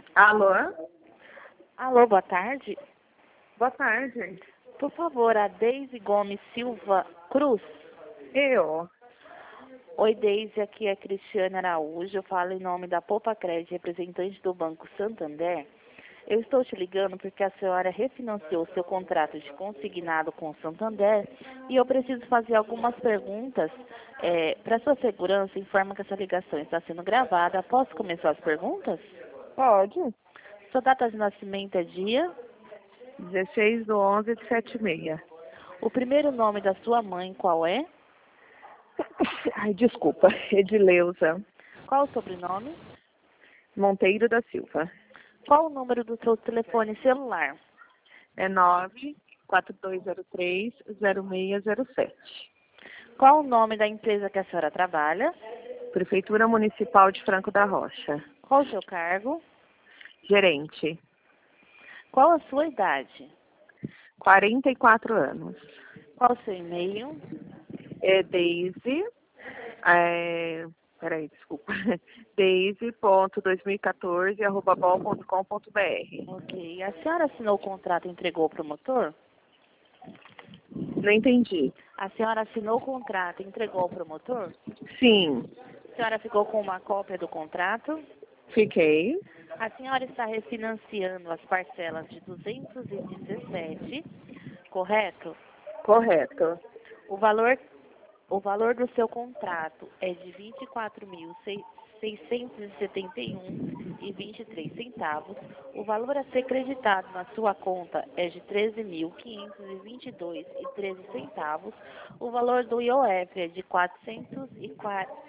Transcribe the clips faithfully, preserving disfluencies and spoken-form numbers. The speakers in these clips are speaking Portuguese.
Alô? Alô, boa tarde. Boa tarde. Por favor, a Deise Gomes Silva Cruz. Eu. Oi, Deise, aqui é Cristiane Araújo. Eu falo em nome da Poupa Crédito, representante do Banco Santander. Eu estou te ligando porque a senhora refinanciou seu contrato de consignado com o Santander e eu preciso fazer algumas perguntas. É, Para sua segurança, informa que essa ligação está sendo gravada. Posso começar as perguntas? Pode. Sua data de nascimento é dia? dezesseis do onze de setenta e seis. O primeiro nome da sua mãe, qual é? Ai, desculpa. Edileuza Qual o sobrenome? Monteiro da Silva. Qual o número do seu telefone celular? É nove quatro dois zero três zero seis zero sete. Qual o nome da empresa que a senhora trabalha? Prefeitura Municipal de Franco da Rocha. Qual o seu cargo? Gerente. Qual a sua idade? quarenta e quatro anos. Qual o seu e-mail? É Deise. É, peraí, desculpa. Deise ponto dois mil e quatorze arroba bol ponto com ponto br. Ok. A senhora assinou o contrato e entregou ao promotor? Não entendi. A senhora assinou o contrato e entregou ao promotor? Sim, A senhora ficou com uma cópia do contrato? fiquei. A senhora está refinanciando as parcelas de duzentos e dezessete, correto? Correto. O valor, o valor do seu contrato é de vinte e quatro mil seiscentos e setenta e um reais e vinte e três centavos. O valor a ser creditado na sua conta é de treze mil quinhentos e vinte e dois reais e treze centavos. O valor do I O F é de quatrocentos e quarenta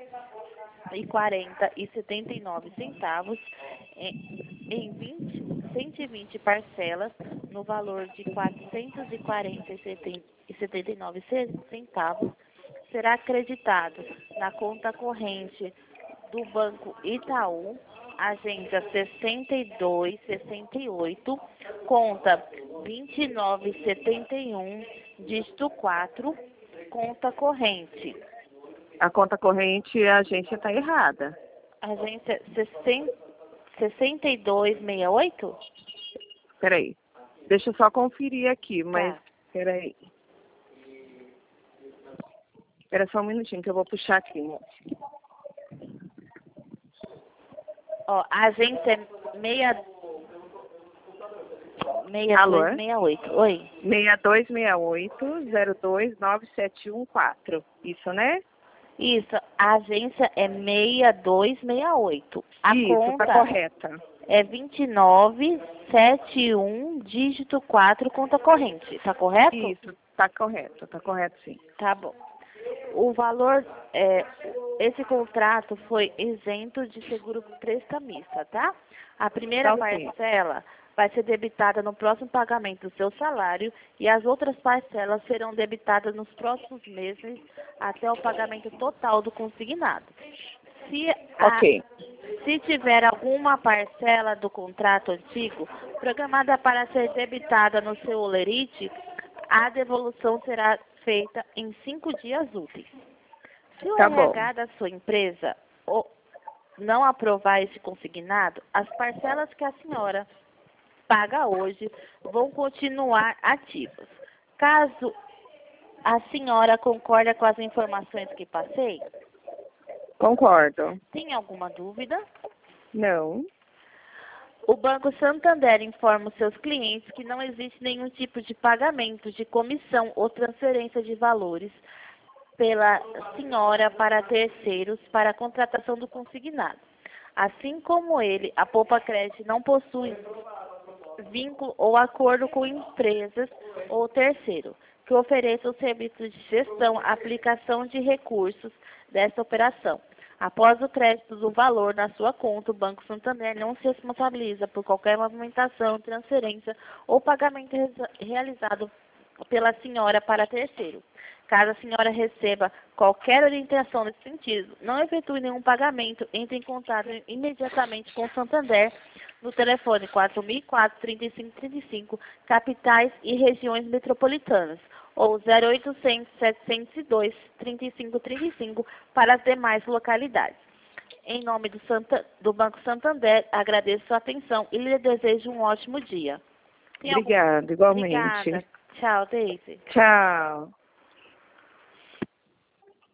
e setenta e nove centavos em, em vinte, cento e vinte parcelas no valor de quatrocentos e quarenta e setenta e nove centavos. Será acreditado na conta corrente do Banco Itaú, agência sessenta e dois sessenta e oito, conta vinte e nove setenta e um, dígito quatro, conta corrente. A conta corrente, a agência está errada. Agência sessenta e dois sessenta e oito? Peraí. Deixa eu só conferir aqui, mas Tá. peraí. Espera só um minutinho que eu vou puxar aqui, moço. Ó, a agência é seis Alô? dois seis oito. Oi. seis dois seis oito zero dois nove sete um quatro. Isso, né? Isso, a agência é seis dois seis oito. A Isso, conta tá correta. é vinte e nove setenta e um, dígito quatro, conta corrente. Tá correto? Isso, tá correto, tá correto sim. Tá bom. O valor, é, esse contrato foi isento de seguro prestamista, tá? A primeira Tá ok. parcela vai ser debitada no próximo pagamento do seu salário e as outras parcelas serão debitadas nos próximos meses até o pagamento total do consignado. Se, a, Ok. se tiver alguma parcela do contrato antigo programada para ser debitada no seu holerite, a devolução será feita em cinco dias úteis. Se o Tá bom. R H da sua empresa ou não aprovar esse consignado, as parcelas que a senhora paga hoje vão continuar ativas. Caso a senhora concorde com as informações que passei, Concordo. tem alguma dúvida? Não. O Banco Santander informa os seus clientes que não existe nenhum tipo de pagamento de comissão ou transferência de valores pela senhora para terceiros para a contratação do consignado. Assim como ele, a Poupa Crédito não possui vínculo ou acordo com empresas ou terceiro que ofereçam serviços de gestão, aplicação de recursos dessa operação. Após o crédito do valor na sua conta, o Banco Santander não se responsabiliza por qualquer movimentação, transferência ou pagamento realizado pela senhora para terceiro. Caso a senhora receba qualquer orientação nesse sentido, não efetue nenhum pagamento, entre em contato imediatamente com o Santander no telefone quatro mil e quatro, trinta e cinco trinta e cinco, capitais e regiões metropolitanas, ou zero oitocentos, setecentos e dois, trinta e cinco trinta e cinco para as demais localidades. Em nome do, Santa, do Banco Santander, agradeço sua atenção e lhe desejo um ótimo dia. Tem algum- Obrigada, igualmente. Obrigada. Tchau, Deise. Tchau.